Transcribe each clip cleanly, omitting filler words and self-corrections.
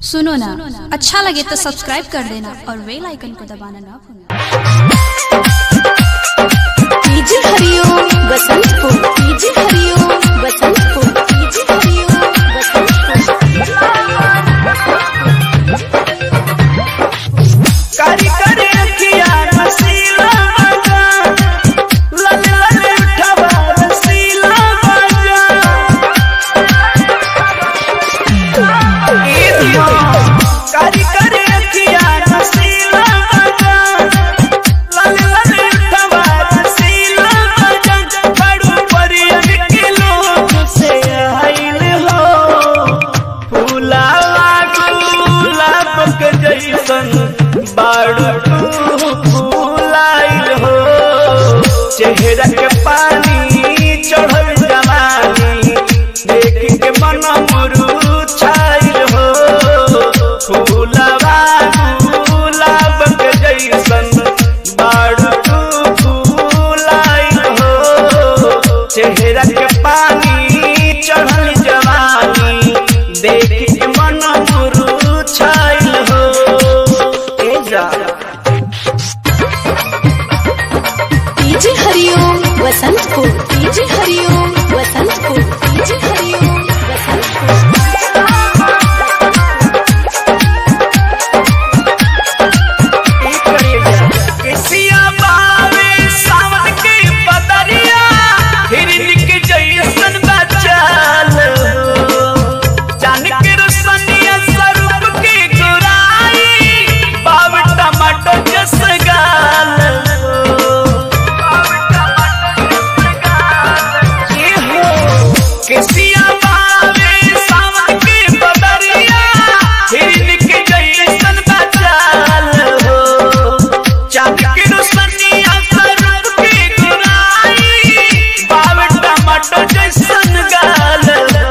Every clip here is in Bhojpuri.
सुनो ना, अच्छा लगे तो सब्सक्राइब कर देना और बेल आइकन को दबाना ना भूलना। DJ Hariom Basantpur, DJ Hariom Basantpur, DJ Hariom Basantpur. कारी करे रखिया रसीला बाजा, लल लल उठवा रसीला बाजा। कारी करे रखिया रसीला बाजा, लल लल उठवा रसीला बाजा। बड़ू परियन के लोग से आइल हो, फूलावा गुलाब के जैसन बाड़ू फूलाइल हो। चेहरा के पानी चढ़ल जवानी देख के मन मुरझाइल हो। फूलवा गुलाब के जैसन बाड़ू फूलाइल हो। चेहरा के पानी चढ़ल जवानी देख के मन मुरझाइल हो। DJ Hariom Basantpur, DJ Hariom Basantpur, DJ Hariom Basantpur. केसिया बावे सावन के बदरिया, हिरन के जैसन बचाल हो। जान के रोशनिया स्वरूप के गुराई, बाव टमाटर जस गाल हो। केसिया बावे सावन के बदरिया, हिरन के जैसन बचाल हो। चाँद के रोशनिया स्वरूप के गुराई, बाव टमाटर जैसन गाल हो।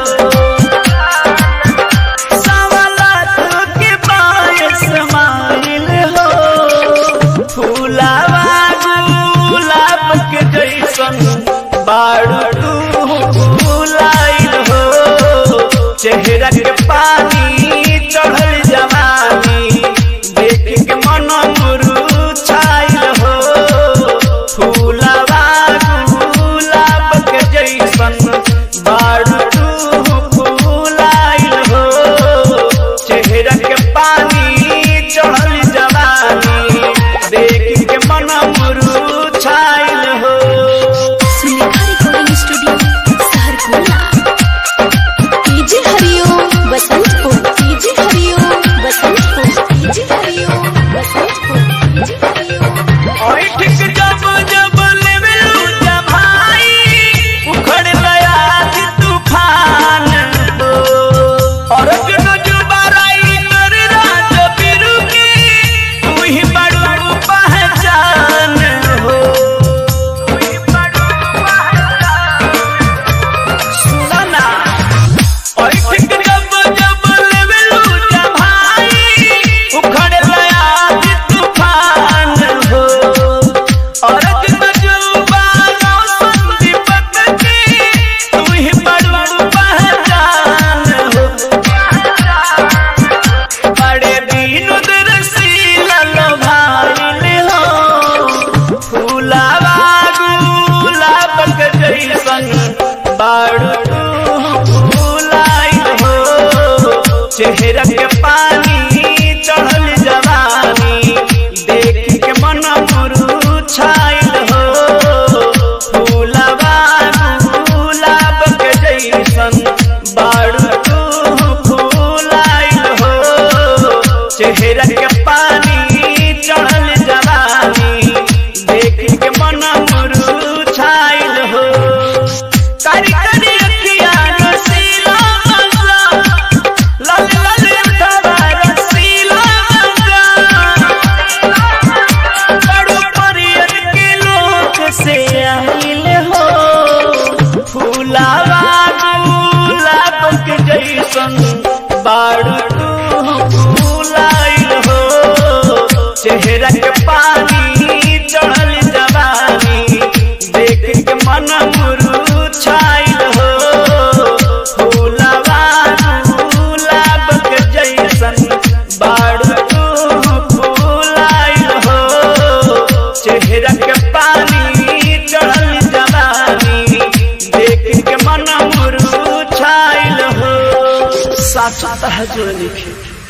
सावलात के बायस माइल हो, फूलावा गुलाब के जैसन बाड़ू फूलाइल हो। चेहरा के पानी चढ़ल जवानी देख के मन मुरझाइल हो। फूलवा गुलाब के जैसन बाड़ू फूलाइल हो। चेहरा के पानी चढ़ल जवानी देख के मन मुरझाइल हो। Sulekha recording studio Saharkula. DJ Hariom Basantpur, DJ Hariom Basantpur, DJ Hariom Basantpur, DJ Hariom. ओए ठीक जब जब लेवल जमाई, उखड़ गया कि तूफान हो। और जुनो जुबाराई कर राज बिरु की, तू ही बड़ू पहचान हो। सुना ना, ओए ठीक जब जब लेवल जमाई, उखड़ गया कि तूफान हो। और जुबारा संदीपक की, तू ही बड़ू पहचान हो। बड़े विनोद रसीला लोभाइल हो, फूलावा गुलाब के जैसन बाड़ू फूलाइल हो। चेहरा के पानी चढ़ल जवानी देख के मन मुरझाइल हो। फूलवा गुलाब के जैसन बाड़ू फूलाइल हो। चेहरा के पानी चढ़ल जवानी देख के मन मुरझाइल हो। कारी कारी रखिया रसीला बाजा, लल लल उठवा रसीला बाजा। बड़ू परियन के लोग से आइल हो, फूलावा गुलाब के जैसन बाड़ू फूलाइल हो। चेहरा के पानी चढ़ल जवानी देख के मन मुरझाइल हो। फूलवा गुलाब के जैसन साचो तहजुर लिखे